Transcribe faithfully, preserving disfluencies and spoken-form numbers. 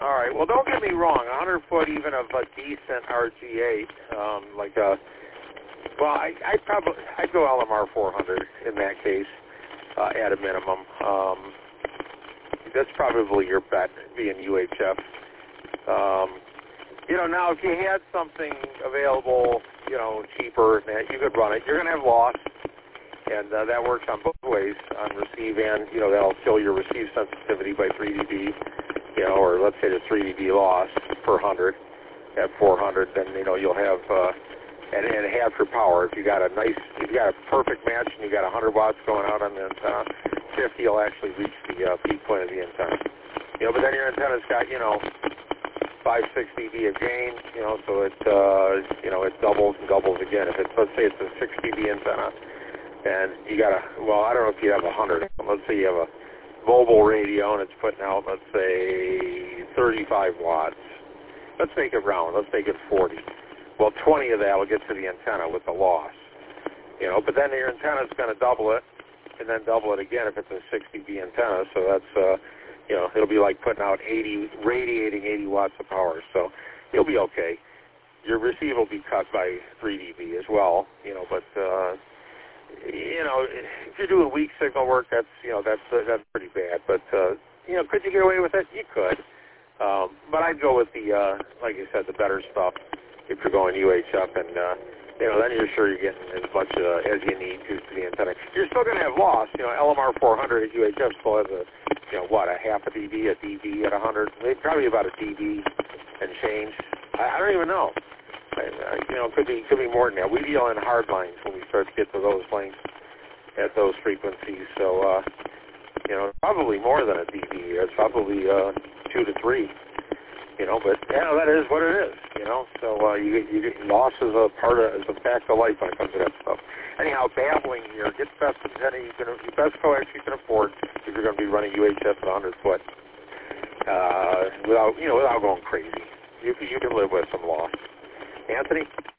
All right. Well, don't get me wrong. one hundred foot, even of a decent R G eight, um, like a, well, I I probably I'd go L M R four hundred in that case uh, at a minimum. Um, that's probably your bet, being U H F. Um, you know, now if you had something available, you know, cheaper, that you could run it. You're going to have loss, and uh, that works on both ways, on receive and, you know, that'll kill your receive sensitivity by three D B. You know, or let's say the three D B loss per one hundred at four hundred, then, you know, you'll have, uh, and, and half your power. If you got a nice, if you got a perfect match and you got one hundred watts going out on the antenna, fifty will actually reach the uh, peak point of the antenna. You know, but then your antenna's got, you know, five, six D B of gain, you know, so it, uh, you know, it doubles and doubles again. If it's, let's say it's a six D B antenna, and you got a, well, I don't know if you have a one hundred, let's say you have a mobile radio and it's putting out, let's say, thirty-five watts. Let's make it round. Let's make it forty. Well, twenty of that will get to the antenna with the loss. You know, but then your antenna's going to double it, and then double it again if it's a six D B antenna. So that's, uh, you know, it'll be like putting out eighty, radiating eighty watts of power. So you'll be okay. Your receive will be cut by three D B as well. You know, but uh, you know, if you're doing weak signal work, that's, you know, that's uh, that's pretty bad. But uh, you know, could you get away with it? You could. Um, but I'd go with the, uh, like you said, the better stuff if you're going U H F, and uh, you know, then you're sure you're getting as much uh, as you need to to the antenna. You're still going to have loss. You know, L M R four hundred at U H F still has a, you know, what, a half a D B, a D B at one hundred, maybe probably about a D B and change. I, I don't even know. I, you know, it could be could be more than that. We deal in hard lines when we start to get to those lengths at those frequencies. So, uh, you know, probably more than a D B. It's probably uh, two to three. You know, but yeah, that is what it is. You know, so uh, you get you get loss is a part of, is a fact of life when it comes to that stuff. Anyhow, babbling here, get the best antenna you can, the best coax you can afford if you're going to be running U H F at one hundred foot, uh, without you know without going crazy. You you can live with some loss. Anthony?